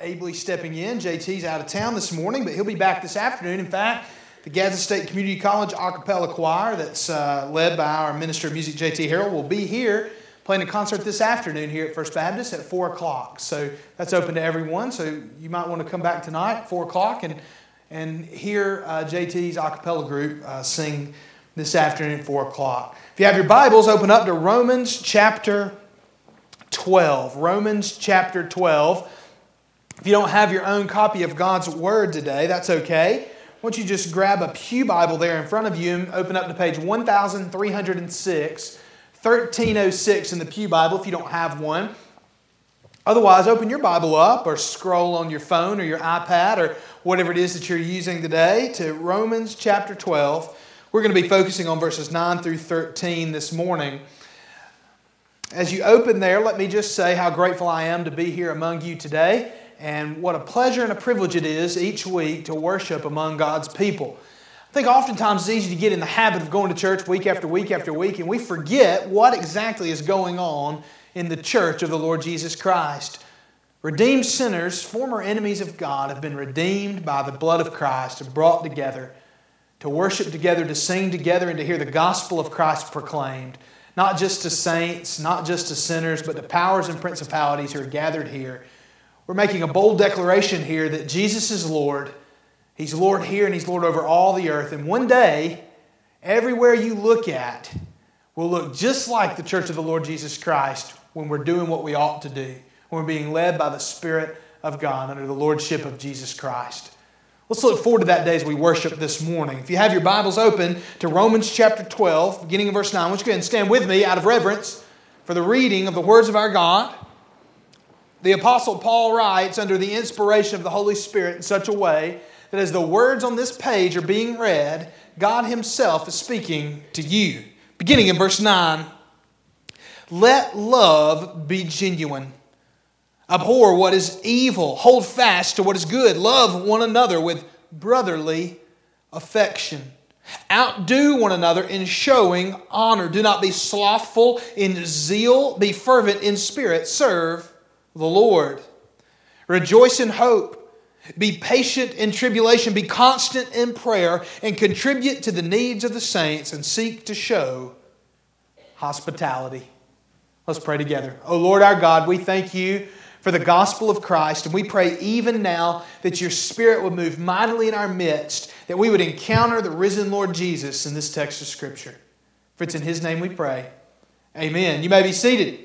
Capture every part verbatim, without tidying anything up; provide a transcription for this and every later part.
ably stepping in. J T's out of town this morning, but he'll be back this afternoon. In fact, the Gadsden State Community College a cappella choir that's uh, led by our Minister of Music, J T Harrell, will be here playing a concert this afternoon here at First Baptist at four o'clock. So that's open to everyone. So you might want to come back tonight at four o'clock and, and hear uh, J T's a cappella group uh, sing this afternoon at four o'clock. If you have your Bibles, open up to Romans chapter twelve. Romans chapter twelve. If you don't have your own copy of God's Word today, that's okay. Why don't you just grab a pew Bible there in front of you and open up to page one thousand three hundred six, thirteen oh six in the pew Bible if you don't have one. Otherwise, open your Bible up or scroll on your phone or your iPad or whatever it is that you're using today to Romans chapter twelve. We're going to be focusing on verses nine through thirteen this morning. As you open there, let me just say how grateful I am to be here among you today, and what a pleasure and a privilege it is each week to worship among God's people. I think oftentimes it's easy to get in the habit of going to church week after week after week, and we forget what exactly is going on in the church of the Lord Jesus Christ. Redeemed sinners, former enemies of God, have been redeemed by the blood of Christ and brought together to worship together, to sing together, and to hear the gospel of Christ proclaimed. Not just to saints, not just to sinners, but to powers and principalities who are gathered here. We're making a bold declaration here that Jesus is Lord. He's Lord here and He's Lord over all the earth. And one day, everywhere you look at will look just like the church of the Lord Jesus Christ when we're doing what we ought to do, when we're being led by the Spirit of God under the Lordship of Jesus Christ. Let's look forward to that day as we worship this morning. If you have your Bibles open to Romans chapter twelve, beginning in verse nine, why don't you go ahead and stand with me out of reverence for the reading of the words of our God. The Apostle Paul writes under the inspiration of the Holy Spirit in such a way that as the words on this page are being read, God Himself is speaking to you. Beginning in verse nine, let love be genuine. Abhor what is evil. Hold fast to what is good. Love one another with brotherly affection. Outdo one another in showing honor. Do not be slothful in zeal. Be fervent in spirit. Serve the Lord. Rejoice in hope. Be patient in tribulation. Be constant in prayer. And contribute to the needs of the saints. And seek to show hospitality. Let's pray together. Oh Lord our God, we thank You for the gospel of Christ. And we pray even now that Your Spirit would move mightily in our midst, that we would encounter the risen Lord Jesus in this text of Scripture. For it's in His name we pray. Amen. You may be seated.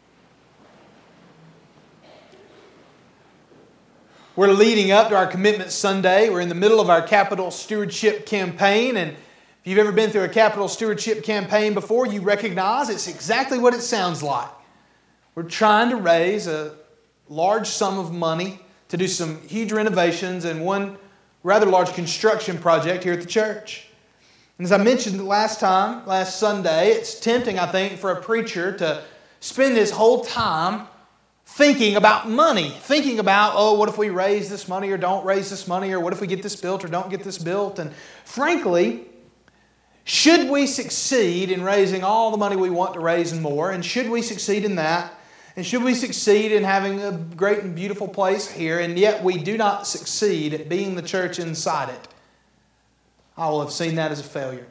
We're leading up to our Commitment Sunday. We're in the middle of our capital stewardship campaign. And if you've ever been through a capital stewardship campaign before, you recognize it's exactly what it sounds like. We're trying to raise a large sum of money to do some huge renovations and one rather large construction project here at the church. And as I mentioned last time, last Sunday, it's tempting, I think, for a preacher to spend his whole time thinking about money, thinking about, oh, what if we raise this money or don't raise this money, or what if we get this built or don't get this built? And frankly, should we succeed in raising all the money we want to raise and more, and should we succeed in that, and should we succeed in having a great and beautiful place here, and yet we do not succeed at being the church inside it, I will have seen that as a failure.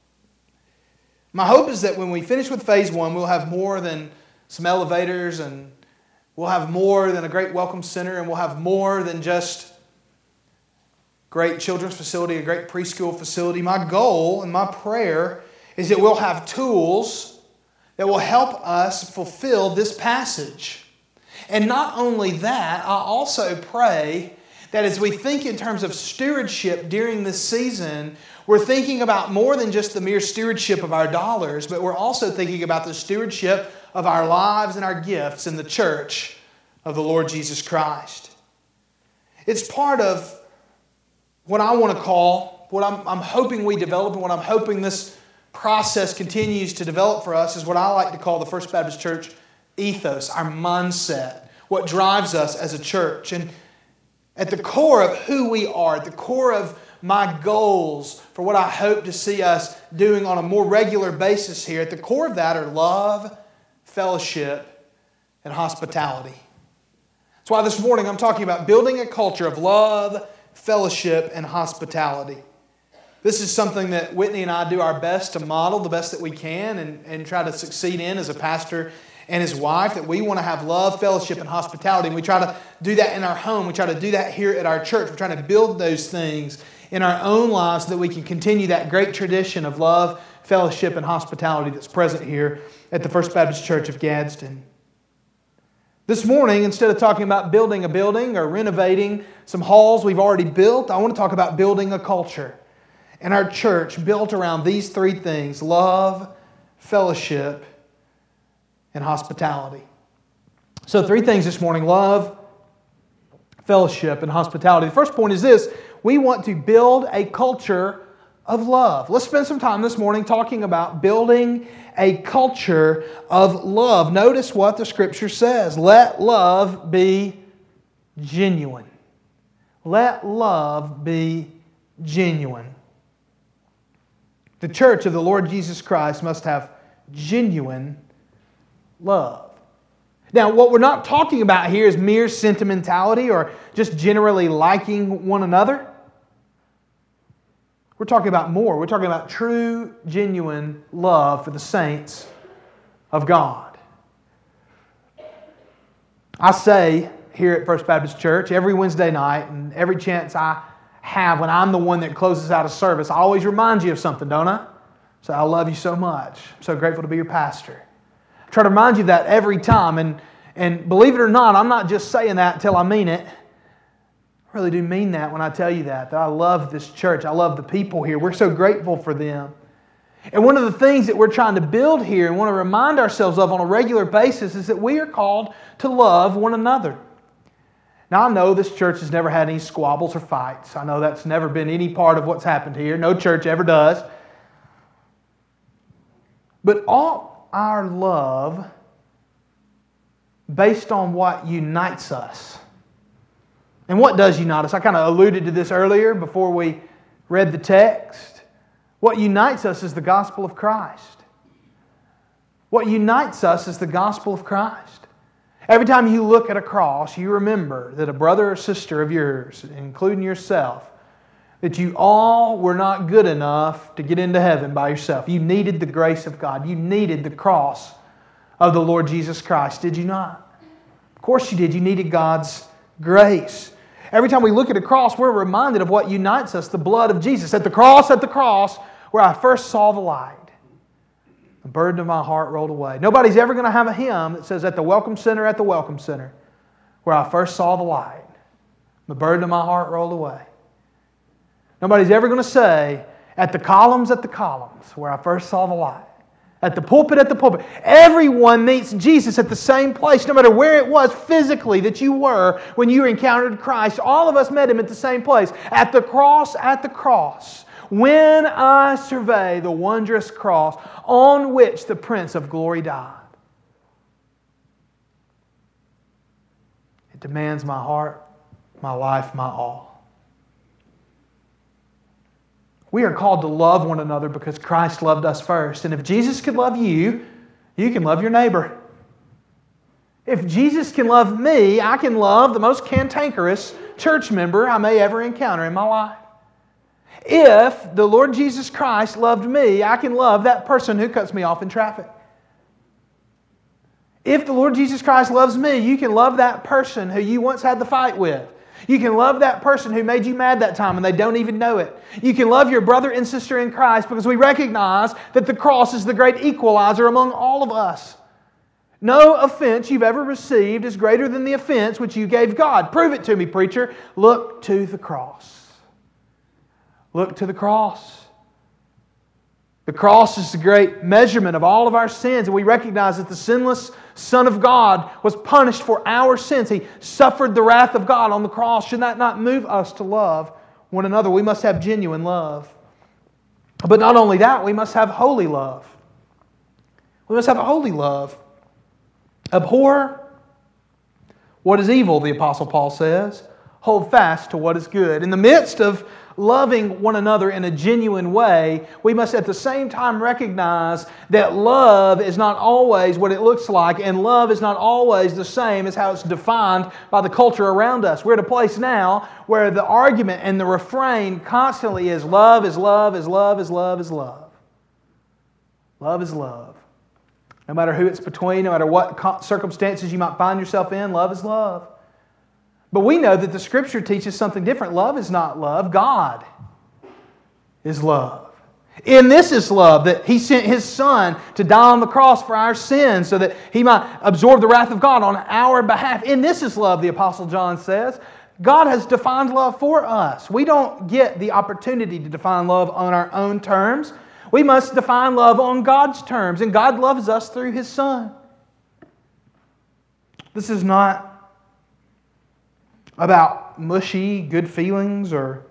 My hope is that when we finish with phase one, we'll have more than some elevators, and we'll have more than a great welcome center, and we'll have more than just great children's facility, a great preschool facility. My goal and my prayer is that we'll have tools that will help us fulfill this passage. And not only that, I also pray that as we think in terms of stewardship during this season, we're thinking about more than just the mere stewardship of our dollars, but we're also thinking about the stewardship of our lives and our gifts in the church of the Lord Jesus Christ. It's part of what I want to call, what I'm, I'm hoping we develop, and what I'm hoping this process continues to develop for us, is what I like to call the First Baptist Church ethos, our mindset, what drives us as a church. And at the core of who we are, at the core of my goals for what I hope to see us doing on a more regular basis here, at the core of that are love, fellowship, and hospitality. That's why this morning I'm talking about building a culture of love, fellowship, and hospitality. This is something that Whitney and I do our best to model the best that we can and, and try to succeed in as a pastor and his wife, that we want to have love, fellowship, and hospitality. And we try to do that in our home. We try to do that here at our church. We're trying to build those things in our own lives so that we can continue that great tradition of love, fellowship, and hospitality that's present here at the First Baptist Church of Gadsden. This morning, instead of talking about building a building or renovating some halls we've already built, I want to talk about building a culture in our church built around these three things: love, fellowship, and hospitality. So three things this morning: love, fellowship, and hospitality. The first point is this: we want to build a culture of love. Let's spend some time this morning talking about building a culture of love. Notice what the Scripture says. Let love be genuine. Let love be genuine. The church of the Lord Jesus Christ must have genuine love. Now, what we're not talking about here is mere sentimentality or just generally liking one another. We're talking about more. We're talking about true, genuine love for the saints of God. I say here at First Baptist Church every Wednesday night, and every chance I have when I'm the one that closes out a service, I always remind you of something, don't I? So I love you so much. I'm so grateful to be your pastor. I try to remind you of that every time. And, and believe it or not, I'm not just saying that until I mean it. I really do mean that when I tell you that, that I love this church. I love the people here. We're so grateful for them. And one of the things that we're trying to build here and want to remind ourselves of on a regular basis is that we are called to love one another. Now, I know this church has never had any squabbles or fights. I know that's never been any part of what's happened here. No church ever does. But all our love based on what unites us. And what does unite us? I kind of alluded to this earlier before we read the text. What unites us is the gospel of Christ. What unites us is the gospel of Christ. Every time you look at a cross, you remember that a brother or sister of yours, including yourself, that you all were not good enough to get into heaven by yourself. You needed the grace of God. You needed the cross of the Lord Jesus Christ, did you not? Of course you did. You needed God's grace. Every time we look at a cross, we're reminded of what unites us, the blood of Jesus. At the cross, at the cross, where I first saw the light, the burden of my heart rolled away. Nobody's ever going to have a hymn that says, at the Welcome Center, at the Welcome Center, where I first saw the light, the burden of my heart rolled away. Nobody's ever going to say, at the columns, at the columns, where I first saw the light. At the pulpit, at the pulpit. Everyone meets Jesus at the same place, no matter where it was physically that you were when you encountered Christ. All of us met Him at the same place. At the cross, at the cross. When I survey the wondrous cross on which the Prince of Glory died. It demands my heart, my life, my all. We are called to love one another because Christ loved us first. And if Jesus could love you, you can love your neighbor. If Jesus can love me, I can love the most cantankerous church member I may ever encounter in my life. If the Lord Jesus Christ loved me, I can love that person who cuts me off in traffic. If the Lord Jesus Christ loves me, you can love that person who you once had the fight with. You can love that person who made you mad that time and they don't even know it. You can love your brother and sister in Christ because we recognize that the cross is the great equalizer among all of us. No offense you've ever received is greater than the offense which you gave God. Prove it to me, preacher. Look to the cross. Look to the cross. The cross is the great measurement of all of our sins, and we recognize that the sinless Son of God was punished for our sins. He suffered the wrath of God on the cross. Should that not move us to love one another? We must have genuine love. But not only that, we must have holy love. We must have a holy love. Abhor what is evil, the Apostle Paul says. Hold fast to what is good. In the midst of loving one another in a genuine way, we must at the same time recognize that love is not always what it looks like, and love is not always the same as how it's defined by the culture around us. We're at a place now where the argument and the refrain constantly is love is love is love is love is love. Love is love. No matter who it's between, no matter what circumstances you might find yourself in, love is love. But we know that the Scripture teaches something different. Love is not love. God is love. In this is love, that He sent His Son to die on the cross for our sins so that He might absorb the wrath of God on our behalf. In this is love, the Apostle John says. God has defined love for us. We don't get the opportunity to define love on our own terms. We must define love on God's terms, and God loves us through His Son. This is not about mushy, good feelings or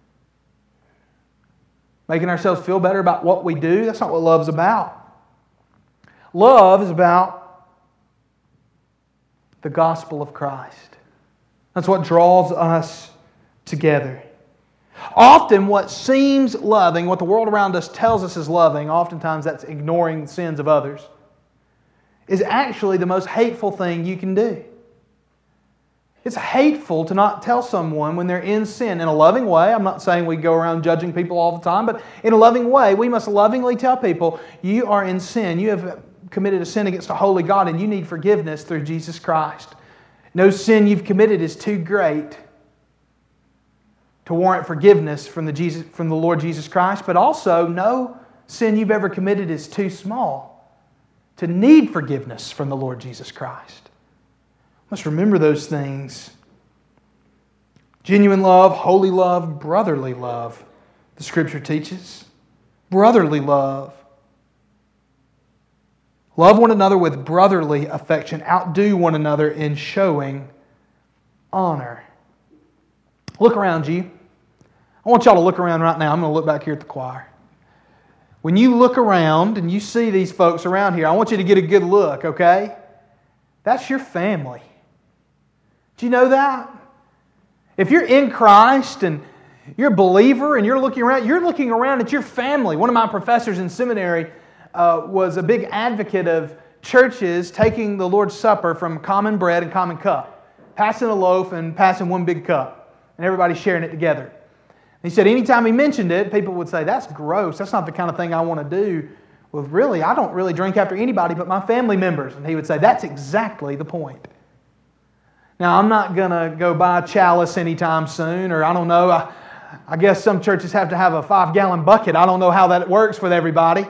making ourselves feel better about what we do. That's not what love's about. Love is about the gospel of Christ. That's what draws us together. Often what seems loving, what the world around us tells us is loving, oftentimes that's ignoring the sins of others, is actually the most hateful thing you can do. It's hateful to not tell someone when they're in sin in a loving way. I'm not saying we go around judging people all the time, but in a loving way, we must lovingly tell people, you are in sin. You have committed a sin against a holy God and you need forgiveness through Jesus Christ. No sin you've committed is too great to warrant forgiveness from the, Jesus, from the Lord Jesus Christ, but also no sin you've ever committed is too small to need forgiveness from the Lord Jesus Christ. Must remember those things. Genuine love, holy love, brotherly love, the Scripture teaches. Brotherly love. Love one another with brotherly affection. Outdo one another in showing honor. Look around you. I want y'all to look around right now. I'm going to look back here at the choir. When you look around and you see these folks around here, I want you to get a good look, okay? That's your family. Do you know that? If you're in Christ and you're a believer and you're looking around, you're looking around at your family. One of my professors in seminary uh, was a big advocate of churches taking the Lord's Supper from common bread and common cup, passing a loaf and passing one big cup, and everybody sharing it together. And he said anytime he mentioned it, people would say, that's gross. That's not the kind of thing I want to do. Well, really, I don't really drink after anybody but my family members. And he would say, that's exactly the point. Now, I'm not going to go buy a chalice anytime soon, or I don't know, I, I guess some churches have to have a five-gallon bucket. I don't know how that works with everybody.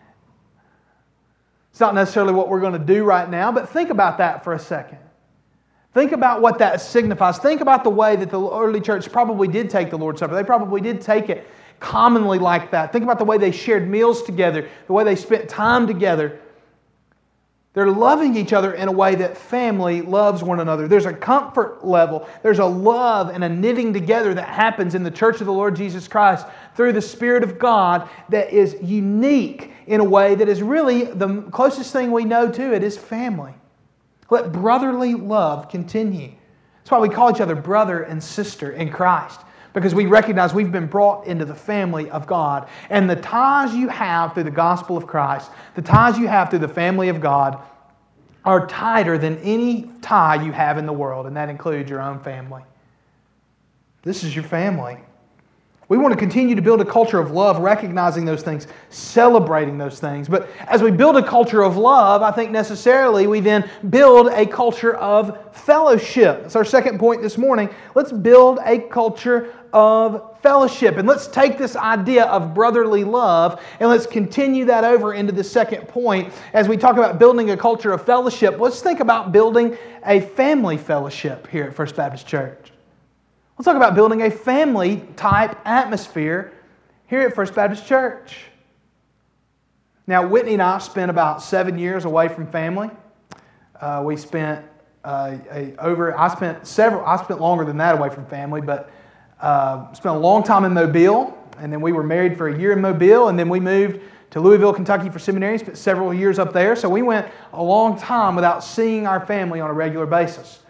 It's not necessarily what we're going to do right now, but think about that for a second. Think about what that signifies. Think about the way that the early church probably did take the Lord's Supper. They probably did take it commonly like that. Think about the way they shared meals together, the way they spent time together. They're loving each other in a way that family loves one another. There's a comfort level. There's a love and a knitting together that happens in the church of the Lord Jesus Christ through the Spirit of God that is unique in a way that is really the closest thing we know to it is family. Let brotherly love continue. That's why we call each other brother and sister in Christ. Because we recognize we've been brought into the family of God. And the ties you have through the gospel of Christ, the ties you have through the family of God, are tighter than any tie you have in the world, and that includes your own family. This is your family. We want to continue to build a culture of love, recognizing those things, celebrating those things. But as we build a culture of love, I think necessarily we then build a culture of fellowship. That's our second point this morning. Let's build a culture of fellowship. And let's take this idea of brotherly love and let's continue that over into the second point. As we talk about building a culture of fellowship, let's think about building a family fellowship here at First Baptist Church. Let's talk about building a family-type atmosphere here at First Baptist Church. Now, Whitney and I spent about seven years away from family. Uh, we spent uh, a, over. I spent several. I spent longer than that away from family, but uh, spent a long time in Mobile, and then we were married for a year in Mobile, and then we moved to Louisville, Kentucky for seminary. Spent several years up there, so we went a long time without seeing our family on a regular basis.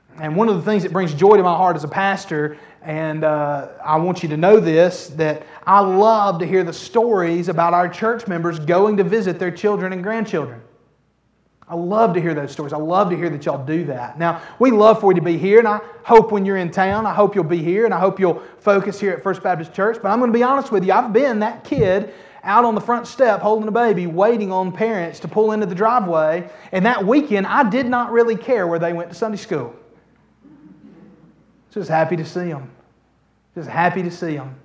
And one of the things that brings joy to my heart as a pastor, and uh, I want you to know this, that I love to hear the stories about our church members going to visit their children and grandchildren. I love to hear those stories. I love to hear that y'all do that. Now, we love for you to be here, and I hope when you're in town, I hope you'll be here, and I hope you'll focus here at First Baptist Church. But I'm going to be honest with you, I've been that kid out on the front step holding a baby, waiting on parents to pull into the driveway, and that weekend, I did not really care where they went to Sunday school. Just happy to see them. Just happy to see them.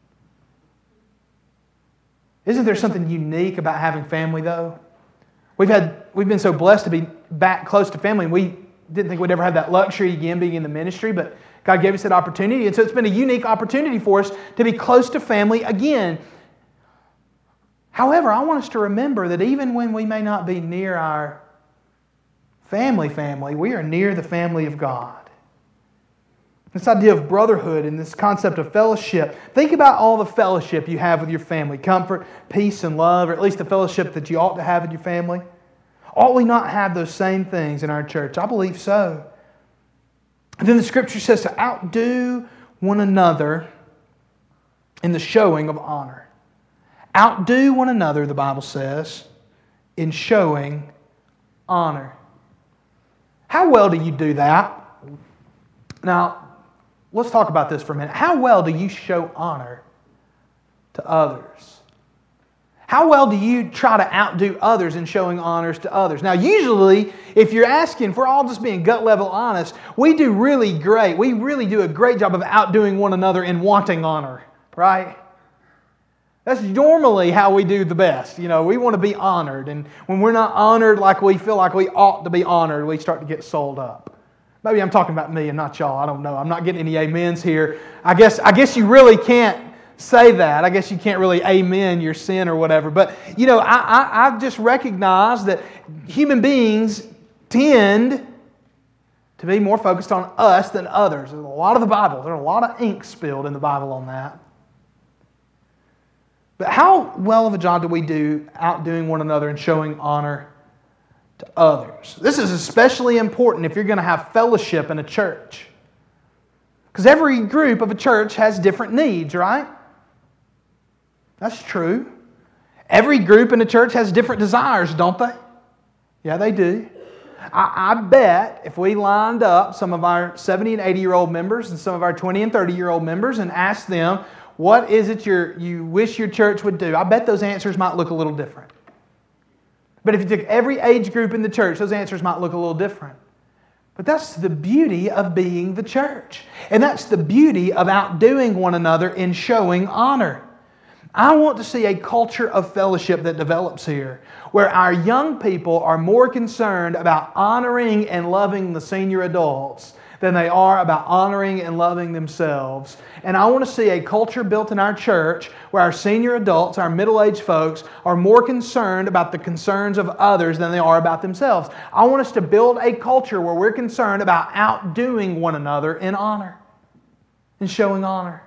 Isn't there something unique about having family, though? We've had we've been so blessed to be back close to family, and we didn't think we'd ever have that luxury again being in the ministry, but God gave us that opportunity, and so it's been a unique opportunity for us to be close to family again. However, I want us to remember that even when we may not be near our family family, we are near the family of God. This idea of brotherhood and this concept of fellowship. Think about all the fellowship you have with your family. Comfort, peace, and love, or at least the fellowship that you ought to have with your family. Ought we not have those same things in our church? I believe so. And then the Scripture says to outdo one another in the showing of honor. Outdo one another, the Bible says, in showing honor. How well do you do that? Now, let's talk about this for a minute. How well do you show honor to others? How well do you try to outdo others in showing honors to others? Now, usually, if you're asking, if we're all just being gut level honest, we do really great. We really do a great job of outdoing one another in wanting honor, right? That's normally how we do the best. You know, we want to be honored. And when we're not honored like we feel like we ought to be honored, we start to get sold up. Maybe I'm talking about me and not y'all. I don't know. I'm not getting any amens here. I guess I guess you really can't say that. I guess you can't really amen your sin or whatever. But, you know, I, I, I've just recognized that human beings tend to be more focused on us than others. There's a lot of the Bible. There's a lot of ink spilled in the Bible on that. But how well of a job do we do outdoing one another and showing honor to others? This is especially important if you're going to have fellowship in a church. Because every group of a church has different needs, right? That's true. Every group in a church has different desires, don't they? Yeah, they do. I, I bet if we lined up some of our seventy and eighty year old members and some of our twenty and thirty year old members and asked them, what is it you're, you wish your church would do? I bet those answers might look a little different. But if you took every age group in the church, those answers might look a little different. But that's the beauty of being the church. And that's the beauty of outdoing one another in showing honor. I want to see a culture of fellowship that develops here, where our young people are more concerned about honoring and loving the senior adults than they are about honoring and loving themselves. And I want to see a culture built in our church where our senior adults, our middle-aged folks, are more concerned about the concerns of others than they are about themselves. I want us to build a culture where we're concerned about outdoing one another in honor, in showing honor.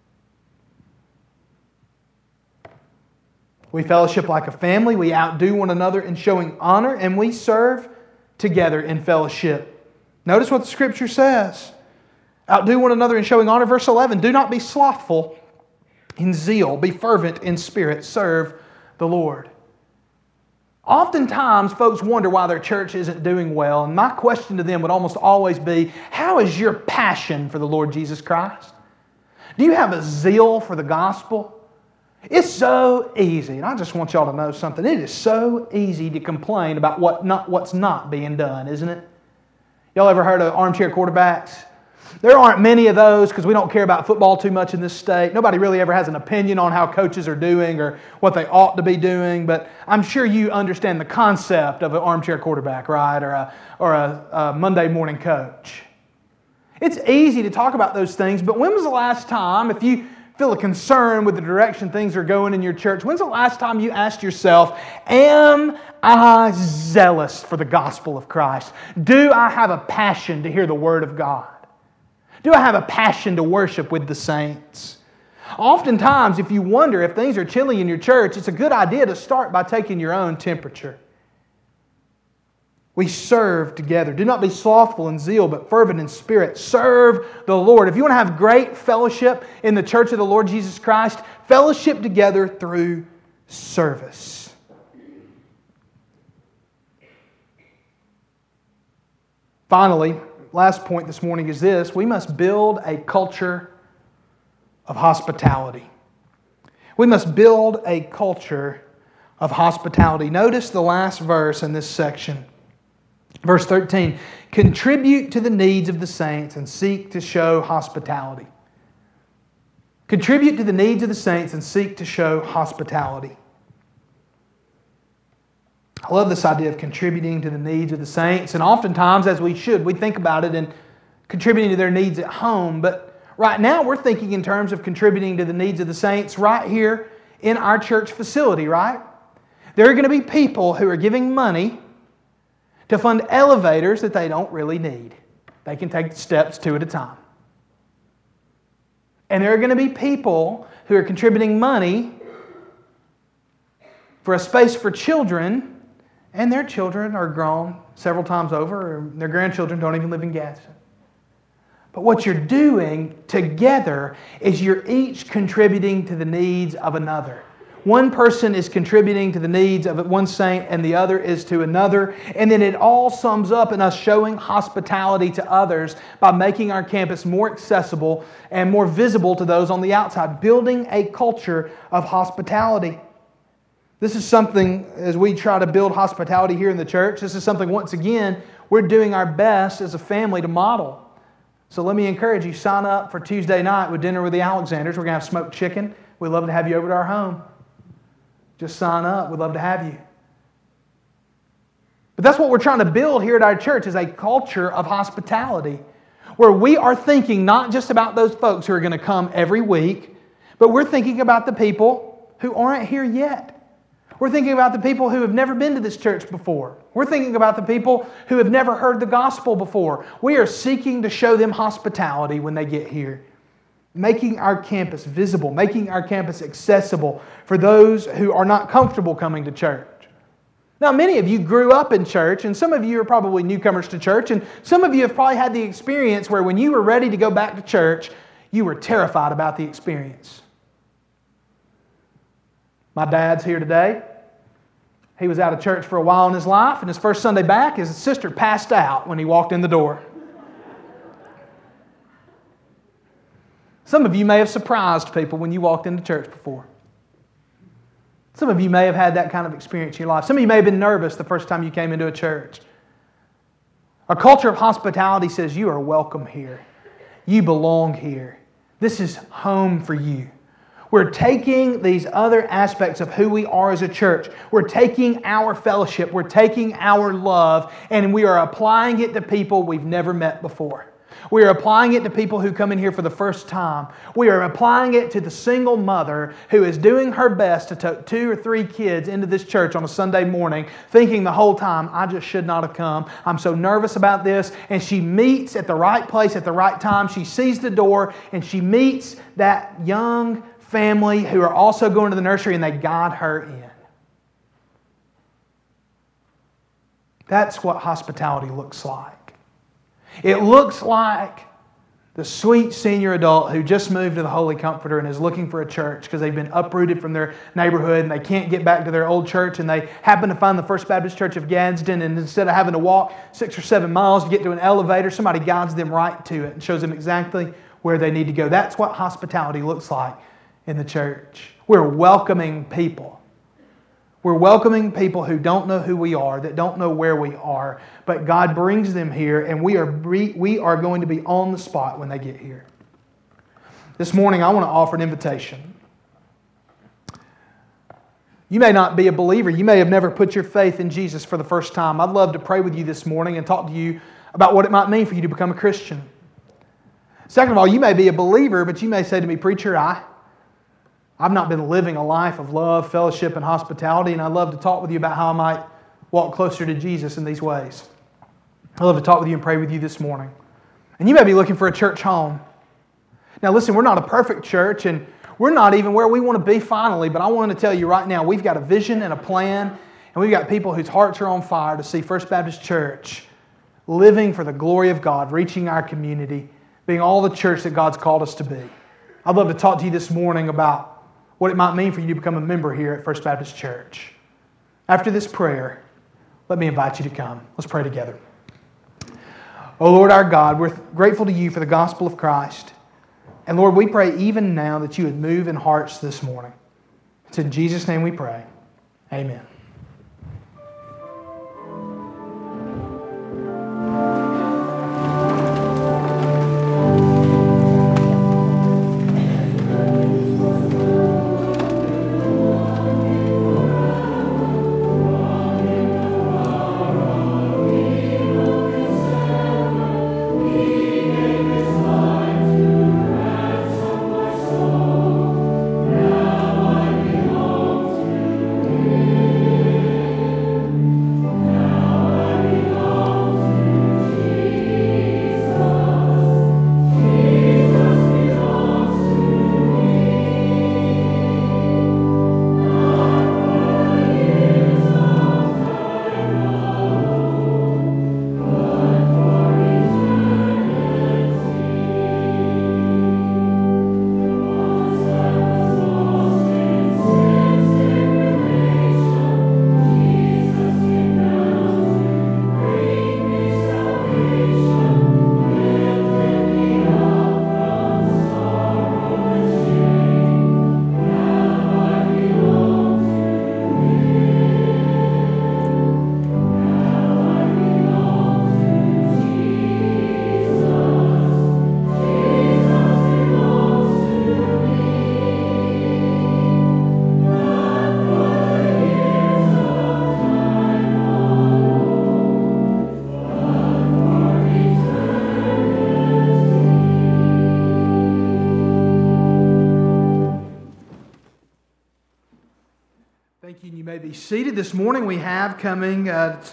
We fellowship like a family, we outdo one another in showing honor, and we serve together in fellowship. Notice what the Scripture says. Outdo one another in showing honor. Verse eleven, do not be slothful in zeal. Be fervent in spirit. Serve the Lord. Oftentimes, folks wonder why their church isn't doing well. And my question to them would almost always be, how is your passion for the Lord Jesus Christ? Do you have a zeal for the gospel? It's so easy. And I just want y'all to know something. It is so easy to complain about what not, what's not being done, isn't it? Y'all ever heard of armchair quarterbacks? There aren't many of those because we don't care about football too much in this state. Nobody really ever has an opinion on how coaches are doing or what they ought to be doing. But I'm sure you understand the concept of an armchair quarterback, right? Or a, or a, a Monday morning coach. It's easy to talk about those things, but when was the last time, if you feel a concern with the direction things are going in your church, when's the last time you asked yourself, am I zealous for the gospel of Christ? Do I have a passion to hear the Word of God? Do I have a passion to worship with the saints? Oftentimes, if you wonder if things are chilly in your church, it's a good idea to start by taking your own temperature. We serve together. Do not be slothful in zeal, but fervent in spirit. Serve the Lord. If you want to have great fellowship in the church of the Lord Jesus Christ, fellowship together through service. Finally, last point this morning is this. We must build a culture of hospitality. We must build a culture of hospitality. Notice the last verse in this section. Verse thirteen, contribute to the needs of the saints and seek to show hospitality. Contribute to the needs of the saints and seek to show hospitality. I love this idea of contributing to the needs of the saints. And oftentimes, as we should, we think about it in contributing to their needs at home. But right now, we're thinking in terms of contributing to the needs of the saints right here in our church facility, right? There are going to be people who are giving money to fund elevators that they don't really need. They can take steps two at a time. And there are going to be people who are contributing money for a space for children, and their children are grown several times over, or their grandchildren don't even live in Gadsden. But what you're doing together is you're each contributing to the needs of another. One person is contributing to the needs of one saint and the other is to another. And then it all sums up in us showing hospitality to others by making our campus more accessible and more visible to those on the outside. Building a culture of hospitality. This is something, as we try to build hospitality here in the church, this is something, once again, we're doing our best as a family to model. So let me encourage you, sign up for Tuesday night with Dinner with the Alexanders. We're going to have smoked chicken. We'd love to have you over to our home. Just sign up. We'd love to have you. But that's what we're trying to build here at our church, is a culture of hospitality, where we are thinking not just about those folks who are going to come every week, but we're thinking about the people who aren't here yet. We're thinking about the people who have never been to this church before. We're thinking about the people who have never heard the gospel before. We are seeking to show them hospitality when they get here. Making our campus visible, making our campus accessible for those who are not comfortable coming to church. Now, many of you grew up in church, and some of you are probably newcomers to church, and some of you have probably had the experience where when you were ready to go back to church, you were terrified about the experience. My dad's here today. He was out of church for a while in his life, and his first Sunday back, his sister passed out when he walked in the door. Some of you may have surprised people when you walked into church before. Some of you may have had that kind of experience in your life. Some of you may have been nervous the first time you came into a church. A culture of hospitality says you are welcome here. You belong here. This is home for you. We're taking these other aspects of who we are as a church. We're taking our fellowship. We're taking our love, and we are applying it to people we've never met before. We are applying it to people who come in here for the first time. We are applying it to the single mother who is doing her best to take two or three kids into this church on a Sunday morning, thinking the whole time, I just should not have come. I'm so nervous about this. And she meets at the right place at the right time. She sees the door and she meets that young family who are also going to the nursery, and they guide her in. That's what hospitality looks like. It looks like the sweet senior adult who just moved to the Holy Comforter and is looking for a church because they've been uprooted from their neighborhood and they can't get back to their old church, and they happen to find the First Baptist Church of Gadsden, and instead of having to walk six or seven miles to get to an elevator, somebody guides them right to it and shows them exactly where they need to go. That's what hospitality looks like in the church. We're welcoming people. We're welcoming people who don't know who we are, that don't know where we are, but God brings them here, and we are we are going to be on the spot when they get here. This morning, I want to offer an invitation. You may not be a believer. You may have never put your faith in Jesus for the first time. I'd love to pray with you this morning and talk to you about what it might mean for you to become a Christian. Second of all, you may be a believer, but you may say to me, Preacher, I... I've not been living a life of love, fellowship, and hospitality, and I'd love to talk with you about how I might walk closer to Jesus in these ways. I'd love to talk with you and pray with you this morning. And you may be looking for a church home. Now listen, we're not a perfect church, and we're not even where we want to be finally, but I want to tell you right now, we've got a vision and a plan, And we've got people whose hearts are on fire to see First Baptist Church living for the glory of God, reaching our community, being all the church that God's called us to be. I'd love to talk to you this morning about what it might mean for you to become a member here at First Baptist Church. After this prayer, let me invite you to come. Let's pray together. Oh Lord our God, we're grateful to you for the gospel of Christ. And Lord, we pray even now that you would move in hearts this morning. It's in Jesus' name we pray. Amen. Thank you, and you may be seated. This morning we have coming uh,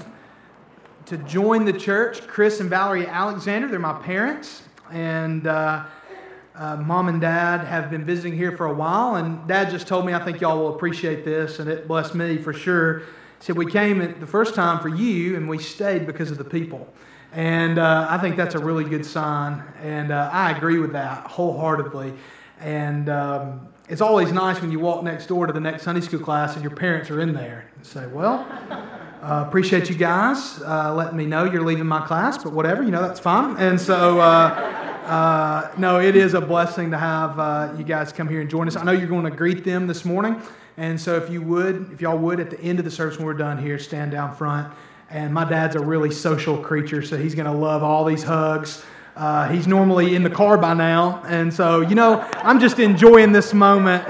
to join the church Chris and Valerie Alexander. They're my parents, and uh, uh, Mom and Dad have been visiting here for a while, and Dad just told me, I think y'all will appreciate this, and it blessed me for sure. He said, we came the first time for you, and we stayed because of the people. And uh, I think that's a really good sign, and uh, I agree with that wholeheartedly. And um, it's always nice when you walk next door to the next Sunday school class and your parents are in there and say, well, uh, appreciate you guys uh, letting me know you're leaving my class, but whatever, you know, that's fine. And so, uh, uh, no, it is a blessing to have uh, you guys come here and join us. I know you're going to greet them this morning. And so if you would, if y'all would, at the end of the service when we're done here, stand down front. And my dad's a really social creature, so he's going to love all these hugs. Uh, he's normally in the car by now, and so, you know, I'm just enjoying this moment.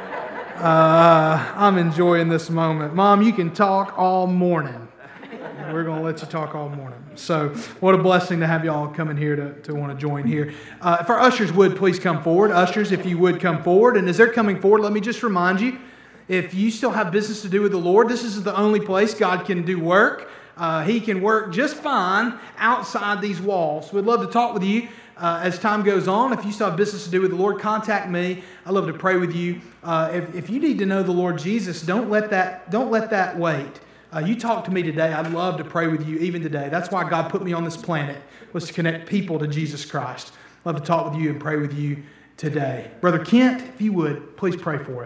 Uh, I'm enjoying this moment. Mom, you can talk all morning. We're going to let you talk all morning. So what a blessing to have y'all come in here to, to want to join here. Uh, if our ushers would, please come forward. Ushers, if you would come forward. And as they're coming forward, let me just remind you, if you still have business to do with the Lord, this is the only place God can do work. Uh, he can work just fine outside these walls. We'd love to talk with you uh, as time goes on. If you still have business to do with the Lord, contact me. I'd love to pray with you. Uh, if, if you need to know the Lord Jesus, don't let that, don't let that wait. Uh, you talk to me today. I'd love to pray with you even today. That's why God put me on this planet, was to connect people to Jesus Christ. I'd love to talk with you and pray with you today. Brother Kent, if you would, please pray for us.